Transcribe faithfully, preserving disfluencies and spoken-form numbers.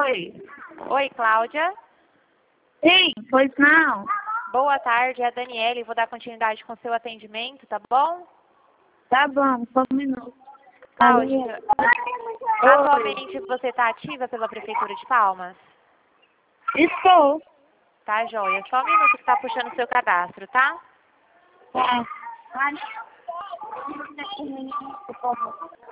Oi. Oi, Cláudia. Sim, pois não. Boa tarde, é a Daniele. Vou dar continuidade com o seu atendimento, tá bom? Tá bom, só um minuto. Cláudia, Oi. atualmente você está ativa pela Prefeitura de Palmas? Estou. Tá, joia. Só um minuto que está puxando o seu cadastro, tá? Tá. Ai.